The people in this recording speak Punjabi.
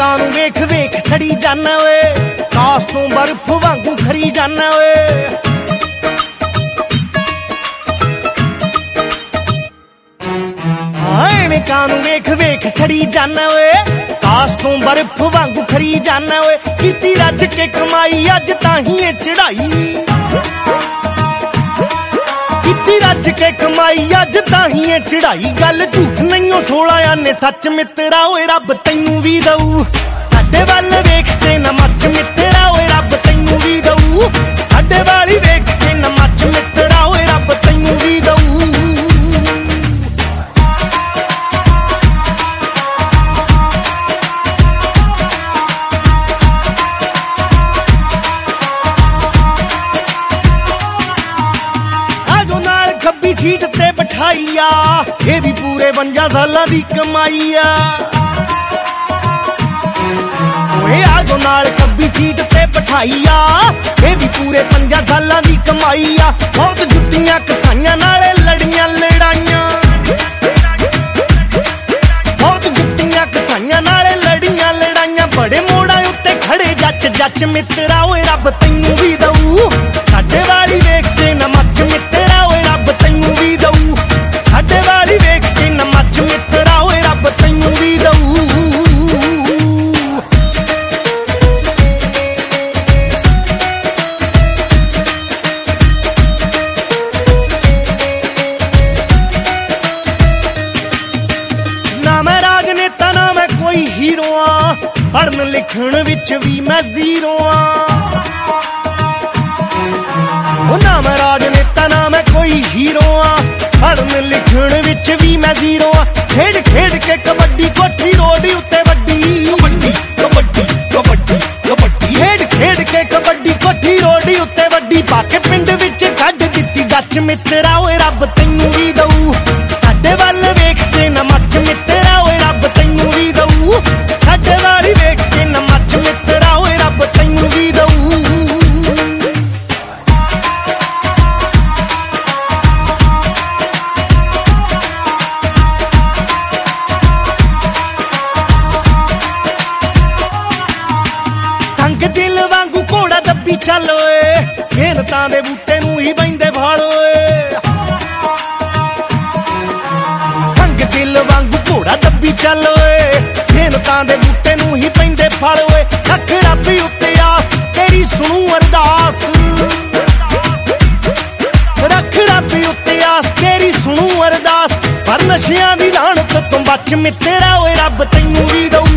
ਐਨਕਾਂ ਨੂੰ ਵੇਖ ਵੇਖ ਸੜੀ ਜਾਨਾ ਓਏ, ਕਾਸ ਤੋਂ ਬਰਫ਼ ਵਾਂਗੂ ਖਰੀ ਜਾਨਾ ਓਏ। ਐਨਕਾਂ ਨੂੰ ਵੇਖ ਵੇਖ ਸੜੀ ਜਾਨਾ ਓਏ, ਕਾਸ ਤੋਂ ਬਰਫ਼ ਵਾਂਗੂ ਖਰੀ ਜਾਨਾ ਓਏ। ਕੀਤੀ ਰੱਜ ਕੇ ਕਮਾਈ ਅੱਜ ਤਾਂ ਹੀ ਏ ਚੜਾਈ, ਕੀਤੀ ਰੱਜ ਕੇ ਕਮਾਈ ਅੱਜ ਤਾਂ ਹੀ ਏ ਚੜਾਈ। ਗੱਲ ਝੂਠ ਨਹੀਂਓ 16 ਆਨੇ ਸੱਚ ਮਿੱਤਰਾ ਓਏ, ਰੱਬ ਤੈਨੂੰ ਵੀ ਦਊ। ਸਾਡੇ ਵੱਲ ਵੇਖ ਕੇ ਨਾ ਮੱਚ ਮਿੱਤਰਾ ਓਏ, ਰੱਬ ਤੈਨੂੰ ਵੀ ਦਊ। ਸਾਡੇ ਵਾਲੀ ਵੇਖ ਕੇ ਨਾ ਮੱਚ ਮਿੱਤਰਾ ਓਏ, ਰੱਬ ਤੈਨੂੰ ਵੀ ਦਊ। ਖੱਬੀ ਸੀਟ ਤੇ ਬਿਠਾਈ ਆ, ਇਹ ਵੀ ਪੂਰੇ 52 ਸਾਲਾਂ ਦੀ ਕਮਾਈ ਆ। ਓਏ ਆਜੋ ਨਾਲ ਖੱਬੀ ਸੀਟ ਤੇ ਬਿਠਾਈ ਆ, ਇਹ ਵੀ ਪੂਰੇ 50 ਸਾਲਾਂ ਦੀ ਕਮਾਈ ਆ। ਬਹੁਤ ਜੁੱਤੀਆਂ ਕਸਾਈਆਂ ਨਾਲੇ ਲੜੀਆਂ ਲੜਾਈਆਂ, ਬਹੁਤ ਜੁੱਤੀਆਂ ਕਸਾਈਆਂ ਨਾਲੇ ਲੜੀਆਂ ਲੜਾਈਆਂ। ਬੜੇ ਮੋੜਾਂ ਉੱਤੇ ਖੜੇ ਜੱਚ ਜੱਚ ਮਿੱਤਰਾ ਓਏ, ਰੱਬ ਤੈਨੂੰ ਵੀ ਦਊ। ਸਾਡੇ ਵਾਲੀ ਵੇਖ ਕੇ ਨਾ ਮੱਚ ਮਿੱਤਰਾ ਓਏ, ਰੱਬ ਤੈਨੂੰ ਵੀ ਦਊ। ਸਾਡੇ ਵਾਲੀ ਵੇਖ ਕੇ ਨਾ ਮੱਚ ਮਿੱਤਰਾ ਓਏ, ਰੱਬ ਤੈਨੂੰ ਵੀ ਦਊ। ਨਾ ਮੈਂ ਰਾਜਨੇਤਾ ਨਾ ਮੈਂ ਕੋਈ ਹੀਰੋ ਆ, ਪੜ੍ਹਨ ਲਿਖਣ ਵਿੱਚ ਵੀ ਮੈਂ ਜ਼ੀਰੋ ਆ। ਨਾ ਮੈਂ ਰਾਜਨੇਤਾ ਨਾ ਮੈਂ ਕੋਈ ਹੀਰੋ ਆ, ਪੜ੍ਹਨ ਲਿਖਣ ਵਿੱਚ ਵੀ ਮੈਂ ਜ਼ੀਰੋ ਆ। ਖੇਡ ਖੇਡ ਕੇ ਕਬੱਡੀ ਕੋਠੀ ਰੋਡ ਉੱਤੇ ਵੱਡੀ, ਕਬੱਡੀ ਕਬੱਡੀ ਕਬੱਡੀ ਕਬੱਡੀ। ਖੇਡ ਖੇਡ ਕੇ ਕਬੱਡੀ ਕੋਠੀ ਰੋਡ ਉੱਤੇ ਵੱਡੀ, ਪਾ ਕੇ ਪਿੰਡ ਵਿੱਚ ਕੱਢ ਦਿੱਤੀ ਗੱਚ ਮਿੱਤਰਾ ਓਏ, ਰੱਬ ਤੈਨੂੰ ਵੀ ਦਊ। ਸਾਡੇ ਵੱਲ ਵੇਖ ਕੇ ਨਾ ਮੱਚ ਮਿੱਤਰਾ ਓਏ, ਰੱਬ ਤੈਨੂੰ ਵੀ ਦਊ। ਸਾਡੇ ਵਾਲੀ ਵੇਖ ਕੇ ਨਾ ਮੱਚ ਮਿੱਤਰਾ ਓਏ, ਰੱਬ ਤੈਨੂੰ ਵੀ ਦਊ। ਦਿਲ ਵਾਂਗੂ ਘੋੜਾ ਦੱਬੀ ਚੱਲ ਓਏ, ਮਿਹਨਤਾਂ ਦੇ ਬੂਟੇ ਨੂੰ ਹੀ ਬੈਂਦੇ ਫਲ ਓਏ। ਸੰਗ ਦਿਲ ਵਾਂਗੂ ਘੋੜਾ ਦੱਬੀ ਚੱਲ ਓਏ, ਮਿਹਨਤਾਂ ਦੇ ਬੂਟੇ ਨੂੰ ਹੀ ਪੈਂਦੇ ਫਲ ਓਏ। ਰੱਖ ਰੱਬ ਉੱਤੇ ਆਸ ਤੇਰੀ ਸੁਣੂ ਅਰਦਾਸ, ਰੱਖ ਰੱਬ ਉੱਤੇ ਆਸ ਤੇਰੀ ਸੁਣੂ ਅਰਦਾਸ। ਪਰ ਨਸ਼ਿਆਂ ਦੀ ਲਾਹਨਤ ਤੋਂ ਬਚ ਮਿੱਤਰਾ ਓਏ, ਰੱਬ ਤੈਨੂੰ ਵੀ ਦਊ।